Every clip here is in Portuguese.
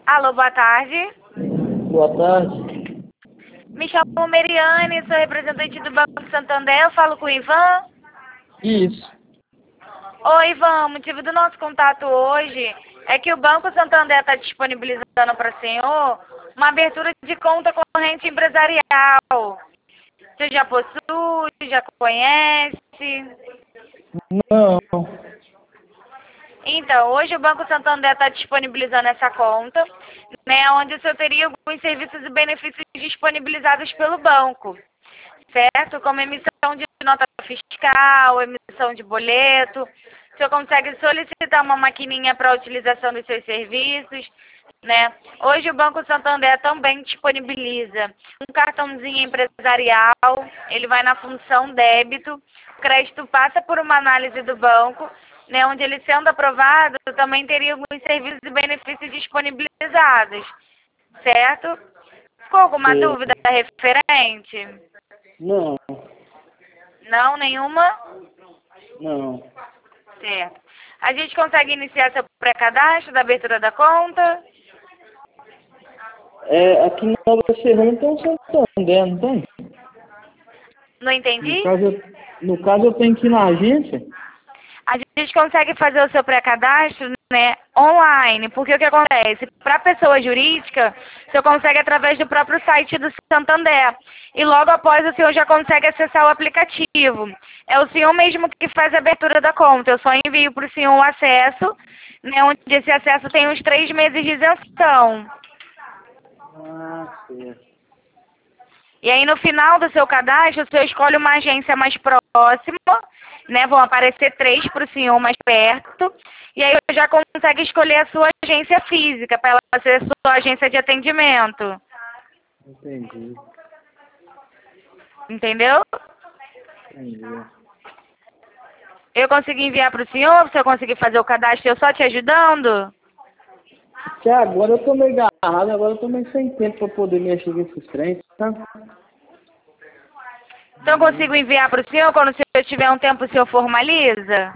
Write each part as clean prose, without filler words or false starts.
Alô, boa tarde. Boa tarde. Me chamo Meriane, sou representante do Banco Santander. Eu falo com o Ivan. Isso. Oi, Ivan. O motivo do nosso contato hoje é que o Banco Santander está disponibilizando para o senhor uma abertura de conta corrente empresarial. Você já possui, já conhece? Não. Então, hoje o Banco Santander está disponibilizando essa conta, né, onde o senhor teria alguns serviços e benefícios disponibilizados pelo banco, certo? Como emissão de nota fiscal, emissão de boleto. O senhor consegue solicitar uma maquininha para a utilização dos seus serviços, né? Hoje o Banco Santander também disponibiliza um cartãozinho empresarial, ele vai na função débito, o crédito passa por uma análise do banco, né, onde ele sendo aprovado também teria alguns serviços e benefícios disponibilizados, certo? Ficou alguma dúvida Certo. referente? Não. Não, nenhuma? Não. Certo. A gente consegue iniciar seu pré-cadastro da abertura da conta? Aqui na Nova Serrana tem um Santander, não tem? Não entendi? No caso eu tenho que ir na agência? A gente consegue fazer o seu pré-cadastro, né, online, porque o que acontece? Para pessoa jurídica, o senhor consegue através do próprio site do Santander. E logo após o senhor já consegue acessar o aplicativo. É o senhor mesmo que faz a abertura da conta. Eu só envio para o senhor o acesso, né, onde esse acesso tem uns 3 meses de isenção. Ah, certo. E aí, no final do seu cadastro, o senhor escolhe uma agência mais próxima, né? Vão aparecer 3 para o senhor mais perto. E aí, já consegue escolher a sua agência física, para ela ser a sua agência de atendimento. Entendi. Entendeu? Entendi. Eu consegui enviar para o senhor conseguir fazer o cadastro, eu só te ajudando? Porque agora eu tô meio agarrado, agora eu tô meio sem tempo pra poder mexer com esses trens, tá? Então, eu consigo enviar para o senhor, quando o senhor tiver um tempo, o senhor formaliza?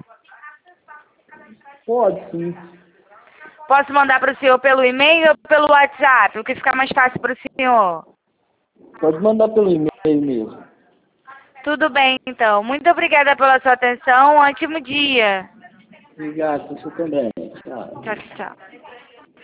Pode sim. Posso mandar para o senhor pelo e-mail ou pelo WhatsApp, o que ficar mais fácil para o senhor? Pode mandar pelo e-mail mesmo. Tudo bem, então. Muito obrigada pela sua atenção. Um ótimo dia. Obrigado, você também. Tchau. Tchau, tchau.